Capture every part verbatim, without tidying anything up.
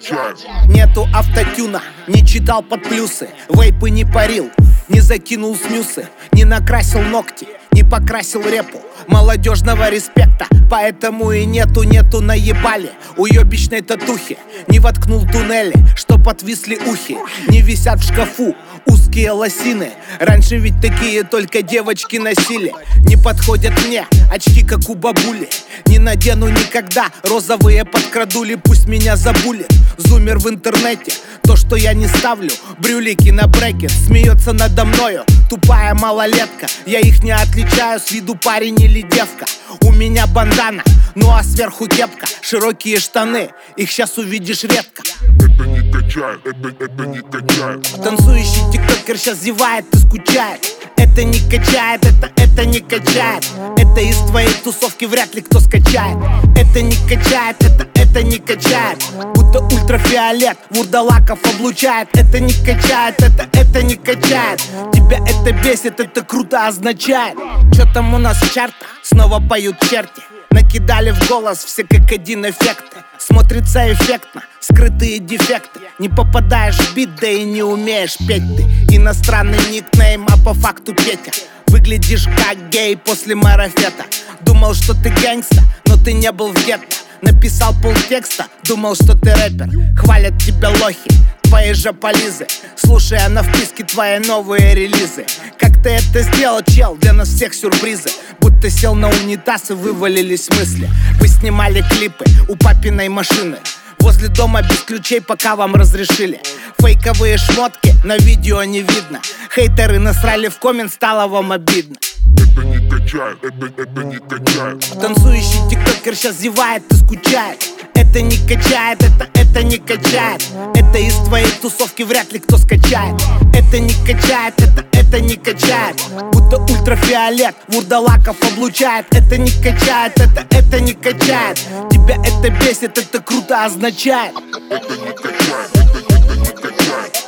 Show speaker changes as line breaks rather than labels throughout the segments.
качает.
Нету автотюна, не читал под плюсы, вейпы не парил, не закинул снюсы, не накрасил ногти, не покрасил репу. Молодежного респекта, поэтому и нету, нету наебали уебищной татухи. Не воткнул туннели, чтоб отвисли ухи, не висят в шкафу узкие лосины. Раньше ведь такие только девочки носили. Не подходят мне очки, как у бабули. Не надену никогда розовые подкрадули. Пусть меня забулит зумер в интернете. То, что я не ставлю брюлики на брекет. Смеется надо мною тупая малолетка. Я их не отличаю, с виду парень или девка. У меня бандана, ну а сверху кепка. Широкие штаны, их сейчас увидишь редко.
Это не качает, это, это не качает.
Танцующий тиктокер сейчас зевает и скучает. Это не качает, это, это не качает. Это из твоей тусовки вряд ли кто скачает. Это не качает, это, это не качает. Будто ультрафиолет вурдалаков облучает. Это не качает, это, это не качает. Тебя это бесит, это круто означает. Чё там у нас в чартах? Снова поют черти. Накидали в голос все как один эффекты. Смотрится эффектно, скрытые дефекты. Не попадаешь в бит, да и не умеешь петь ты. Иностранный никнейм, а по факту Петя. Выглядишь как гей после марафета. Думал, что ты гэнгста, но ты не был в гетто. Написал полтекста, думал, что ты рэпер. Хвалят тебя лохи, твои же полизы, слушая на вписке твои новые релизы. Как ты это сделал, чел? Для нас всех сюрпризы. Будто сел на унитаз и вывалились мысли. Вы снимали клипы у папиной машины возле дома без ключей, пока вам разрешили. Фейковые шмотки на видео не видно. Хейтеры насрали в коммент, стало вам обидно.
Это не качает, это, это не качает.
Танцующий тиктокер сейчас зевает и скучает. Это не качает, это, это не качает. Это из твоей тусовки вряд ли кто скачает. Это не качает, это, это не качает. Будто ультрафиолет вурдалаков облучает. Это не качает, это, это не качает. Тебя это бесит, это круто означает.
Это не качает, это, это не качает.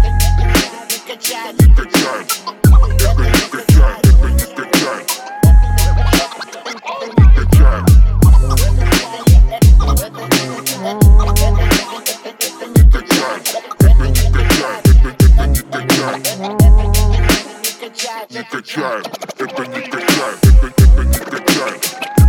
Не качает, не качает. Это не качает, это не качает. Не качает. Не качает, это не качает, это, это не качает.